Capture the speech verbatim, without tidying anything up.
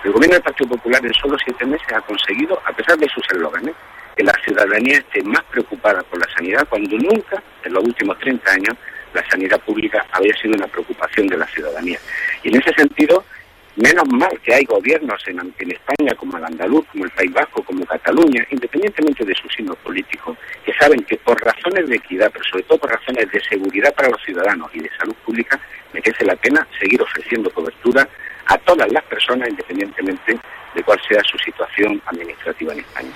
El gobierno del Partido Popular en solo siete meses ha conseguido, a pesar de sus eslóganes, que la ciudadanía esté más preocupada por la sanidad cuando nunca, en los últimos treinta años, la sanidad pública había sido una preocupación de la ciudadanía. Y en ese sentido, menos mal que hay gobiernos en, en España como el andaluz, como el País Vasco, como Cataluña, independientemente de su signo político, que saben que por razones de equidad, pero sobre todo por razones de seguridad para los ciudadanos y de salud pública, merece la pena seguir ofreciendo cobertura a todas las personas, independientemente de cuál sea su situación administrativa en España.